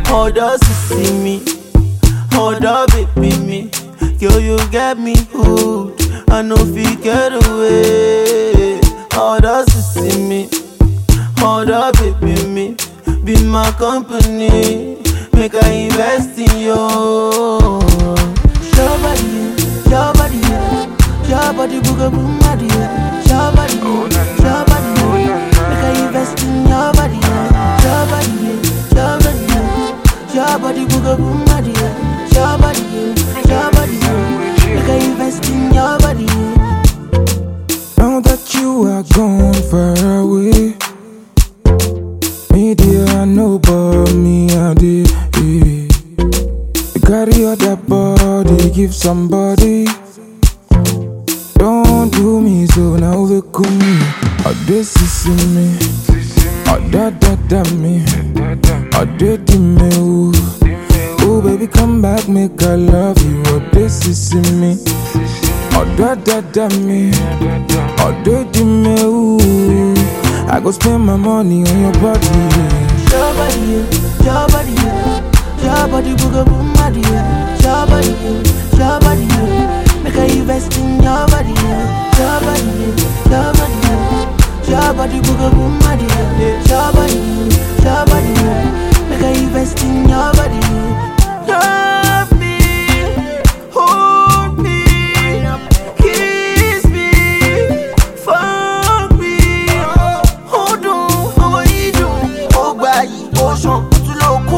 Hold us to see me, hold up baby me. Girl, you get me hooked, I no fit get away. Hold us to see me, hold up baby me. Be my company, make I invest in you. Your body, your body, booga boom, body. Your body, make I invest in your body. Your body, booga boom, body. Your body, make I invest in your body. Now that you are gone far away, me dear, I know but me I did. You carry all that body, give somebody. Don't do me so now look at me. Oh, this is me. Oh, that me. Oh, did me. Oh, baby, come back, make I love you. Oh, this is me. Oh, that me. Oh, did me. Ooh. I go spend my money on your body. Your body, booga boom, body. Your body, make I invest in your body. Your body, booga boom, body. Your body, make I invest in your body. Love me, hold me, kiss me, fuck me. Hold on, how you do? Oh, baby, ocean, to look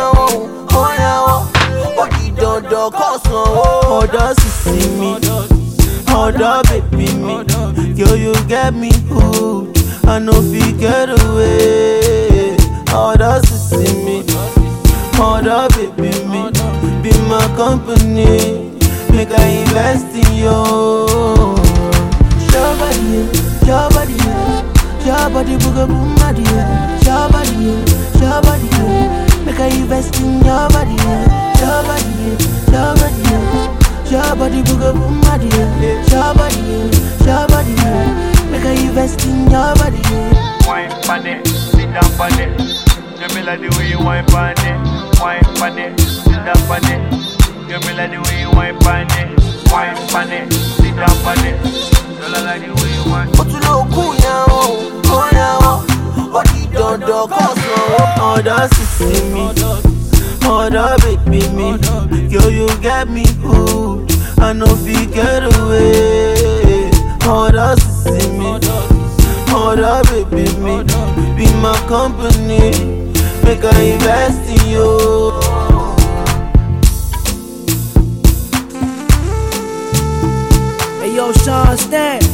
hold us to see me, hold up baby me. Girl, you get me hooked, I no fit get away. Hold us to see me, hold up baby me. Be my company, make I invest in you. Your body, booga boom, body. Your body, make I invest in your body. Your body, booga boom, body. Your body, make I invest in your body. Wine pan it, sit down pan it. You me like the way you wine pan it. Wine pan it, sit down pan it. You me like the way you wine pan it. Wine pan it, sit down pan it. You like the way you wine. But you look cool now, oh now. What you don't do, cause no. Hold us to see me, hold up baby me. Girl, you get me hooked, I no fit get away. Hold us to see me, hold up baby me. Be my company, make I invest in you. Hey yo, Sean Stan.